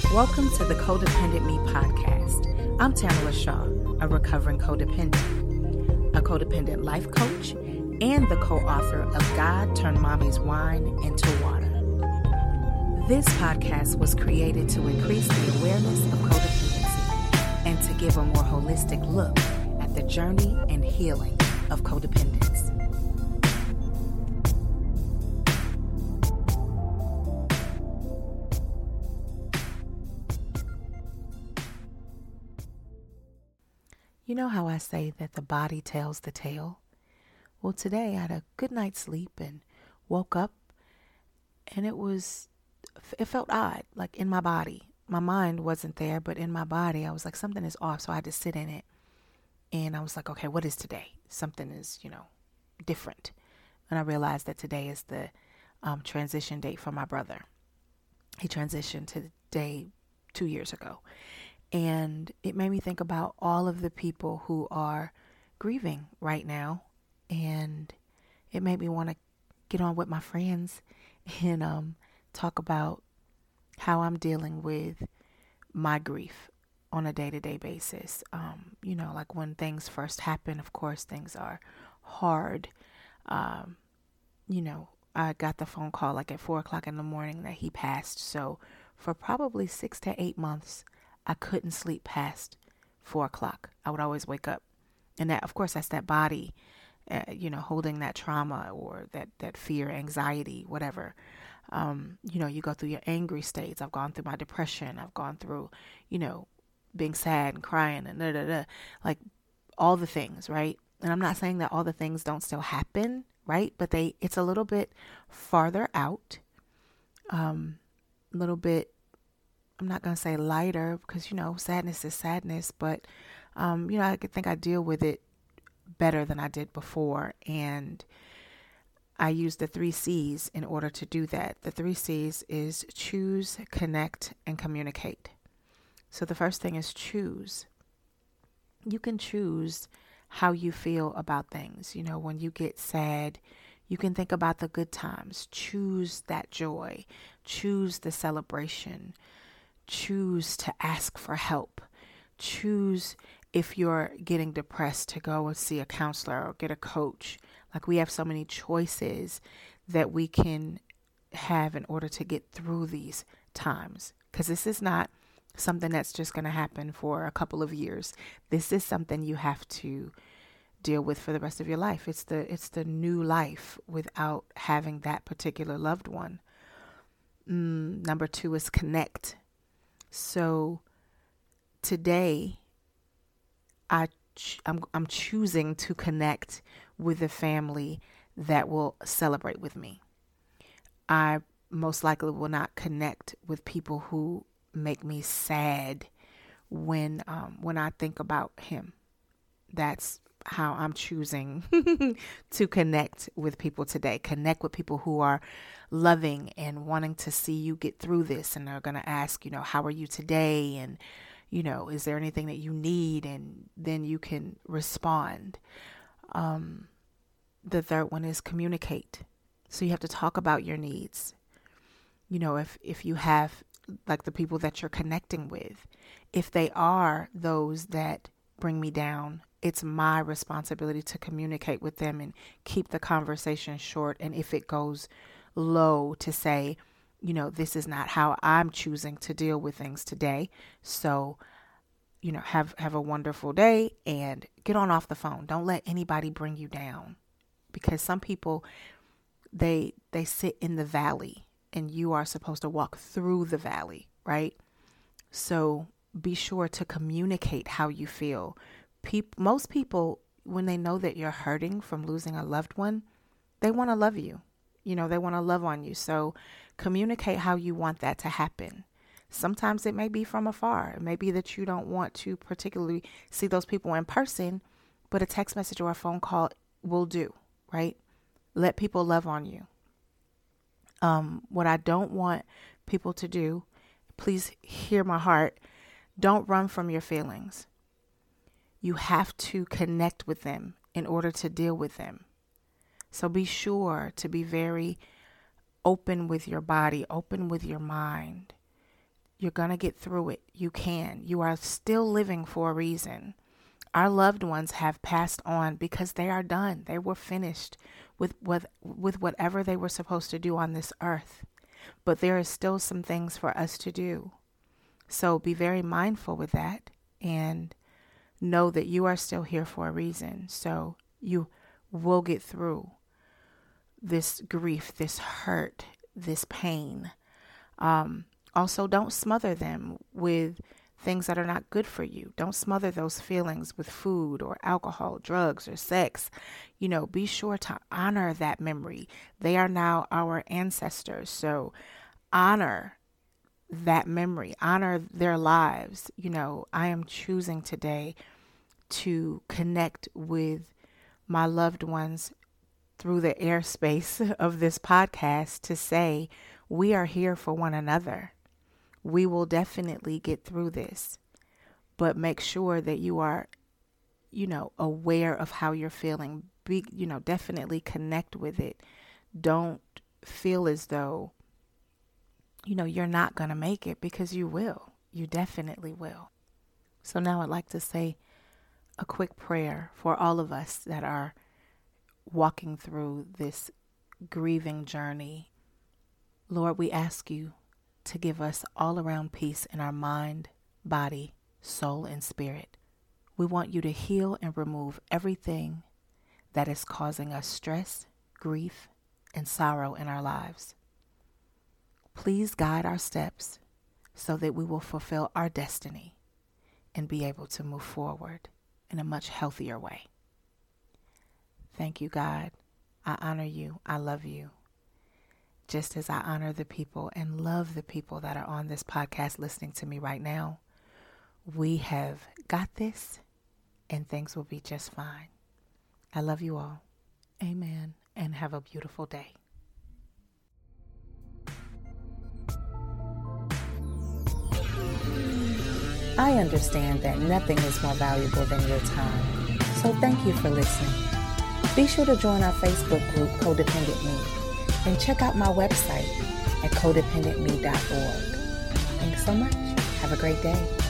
Welcome to the Codependent Me podcast. I'm Tamara Shaw, a recovering codependent, a codependent life coach, and the co-author of God Turned Mommy's Wine into Water. This podcast was created to increase the awareness of codependency and to give a more holistic look at the journey and healing of codependence. You know how I say that the body tells the tale? Well, today I had a good night's sleep and woke up and it felt odd, like in my body. My mind wasn't there, but in my body, I was like, something is off. So I had to sit in it. And I was like, okay, what is today? Something is, different. And I realized that today is the transition date for my brother. He transitioned to the day 2 years ago. And it made me think about all of the people who are grieving right now. And it made me want to get on with my friends and talk about how I'm dealing with my grief on a day-to-day basis. Like when things first happen, of course, things are hard. I got the phone call like at 4:00 in the morning that he passed. So for probably 6 to 8 months, I couldn't sleep past 4:00. I would always wake up. And that, of course, that's that body, holding that trauma or that fear, anxiety, whatever. You go through your angry states. I've gone through my depression. I've gone through, being sad and crying and like all the things, right? And I'm not saying that all the things don't still happen, right? But it's a little bit farther out, a little bit, I'm not going to say lighter because, sadness is sadness, but, I think I deal with it better than I did before. And I use the 3 C's in order to do that. The 3 C's is choose, connect, and communicate. So the first thing is choose. You can choose how you feel about things. When you get sad, you can think about the good times. Choose that joy. Choose the celebration. Choose to ask for help. Choose, if you're getting depressed, to go and see a counselor or get a coach. Like, we have so many choices that we can have in order to get through these times. Because this is not something that's just going to happen for a couple of years. This is something you have to deal with for the rest of your life. It's the new life without having that particular loved one. Number 2 is connect. So today, I'm choosing to connect with a family that will celebrate with me. I most likely will not connect with people who make me sad when I think about him. That's how I'm choosing to connect with people today. Connect with people who are loving and wanting to see you get through this. And they're going to ask, how are you today? And, is there anything that you need? And then you can respond. The third one is communicate. So you have to talk about your needs. If you have like the people that you're connecting with, if they are those that bring me down, it's my responsibility to communicate with them and keep the conversation short. And if it goes low, to say, this is not how I'm choosing to deal with things today. So, have a wonderful day and get on off the phone. Don't let anybody bring you down, because some people, they sit in the valley and you are supposed to walk through the valley, right? So be sure to communicate how you feel. Most people, when they know that you're hurting from losing a loved one, they want to love you. They want to love on you. So communicate how you want that to happen. Sometimes it may be from afar. It may be that you don't want to particularly see those people in person, but a text message or a phone call will do, right? Let people love on you. What I don't want people to do, please hear my heart, don't run from your feelings. You have to connect with them in order to deal with them. So be sure to be very open with your body, open with your mind. You're going to get through it. You can. You are still living for a reason. Our loved ones have passed on because they are done. They were finished with whatever they were supposed to do on this earth. But there is still some things for us to do. So be very mindful with that and know that you are still here for a reason. So you will get through this grief, this hurt, this pain. Also, don't smother them with things that are not good for you. Don't smother those feelings with food or alcohol, drugs, or sex. Be sure to honor that memory. They are now our ancestors. So honor that memory, honor their lives. I am choosing today to connect with my loved ones through the airspace of this podcast to say, we are here for one another. We will definitely get through this, but make sure that you are, aware of how you're feeling. Definitely connect with it. Don't feel as though, you're not going to make it, because you will. You definitely will. So now I'd like to say a quick prayer for all of us that are walking through this grieving journey. Lord, we ask you to give us all around peace in our mind, body, soul, and spirit. We want you to heal and remove everything that is causing us stress, grief, and sorrow in our lives. Please guide our steps so that we will fulfill our destiny and be able to move forward in a much healthier way. Thank you, God. I honor you. I love you. Just as I honor the people and love the people that are on this podcast listening to me right now, we have got this and things will be just fine. I love you all. Amen. And have a beautiful day. I understand that nothing is more valuable than your time. So thank you for listening. Be sure to join our Facebook group, Codependent Me, and check out my website at codependentme.org. Thanks so much. Have a great day.